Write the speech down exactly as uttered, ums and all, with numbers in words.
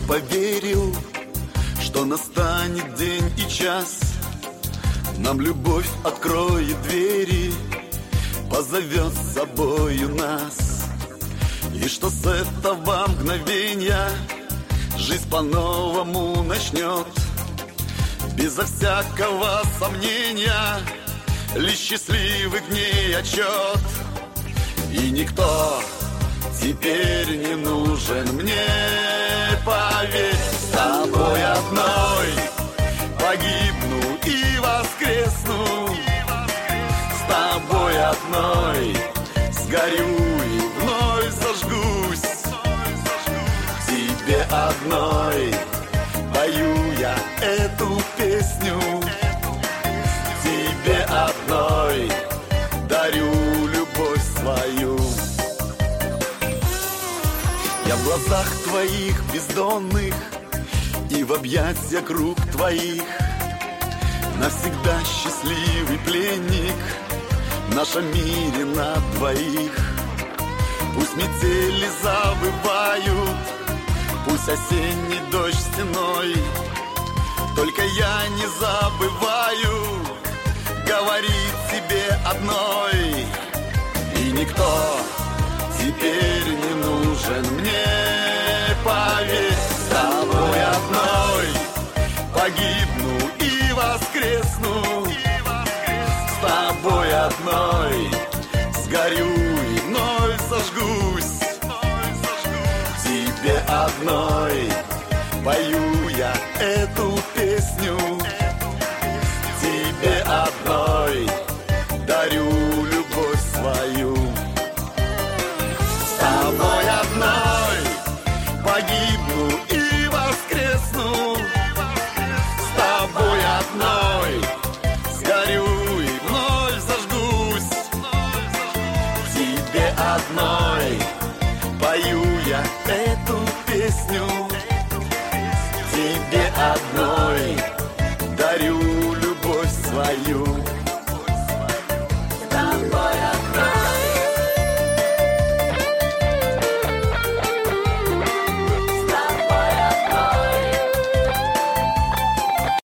поверил, что настанет день и час, нам любовь откроет двери, позовет с собою нас. И что с этого мгновенья жизнь по-новому начнет, безо всякого сомнения, лишь счастливых дней отчет. И никто теперь не нужен мне, поверь, с тобой одной погибну и воскресну, с тобой одной сгорю и вновь зажгусь, тебе одной пою я эту песню, тебе одной дарю любовь свою. Я в глазах твоих бездонных и в объятиях рук твоих навсегда счастливый пленник в нашем мире на двоих. Пусть метели забывают, пусть осенний дождь стеной, только я не забываю говорить тебе одной. И никто теперь не нужен мне, поверь, с тобой одной погибну и воскресну, с тобой одной сгорю и вновь зажгусь, тебе одной пою я эту песню,